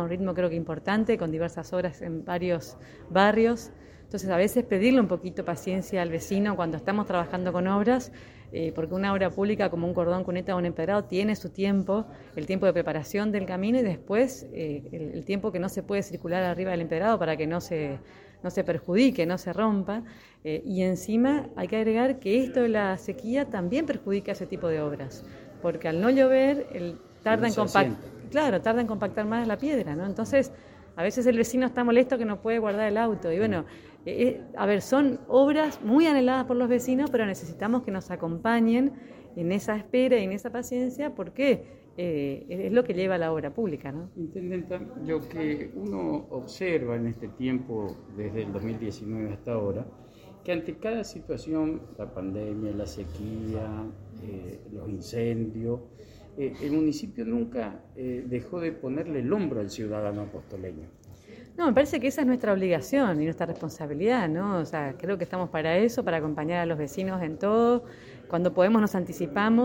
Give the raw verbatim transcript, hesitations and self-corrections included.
un ritmo creo que importante, con diversas obras en varios barrios. Entonces a veces pedirle un poquito paciencia al vecino cuando estamos trabajando con obras, eh, porque una obra pública como un cordón cuneta o un empedrado tiene su tiempo, el tiempo de preparación del camino y después eh, el, el tiempo que no se puede circular arriba del empedrado para que no se, no se perjudique, no se rompa. Eh, y encima hay que agregar que esto de la sequía también perjudica ese tipo de obras, porque al no llover el, tarda, en compact, claro, tarda en compactar más la piedra, ¿no? Entonces a veces el vecino está molesto que no puede guardar el auto y bueno, eh, a ver, son obras muy anheladas por los vecinos, pero necesitamos que nos acompañen en esa espera y en esa paciencia porque eh, es lo que lleva a la obra pública, ¿no? Intendenta, lo que uno observa en este tiempo, desde el dos mil diecinueve hasta ahora, que ante cada situación, la pandemia, la sequía, eh, los incendios, eh, el municipio nunca eh, dejó de ponerle el hombro al ciudadano apostoleño. No, me parece que esa es nuestra obligación y nuestra responsabilidad, ¿no? O sea, creo que estamos para eso, para acompañar a los vecinos en todo. Cuando podemos nos anticipamos.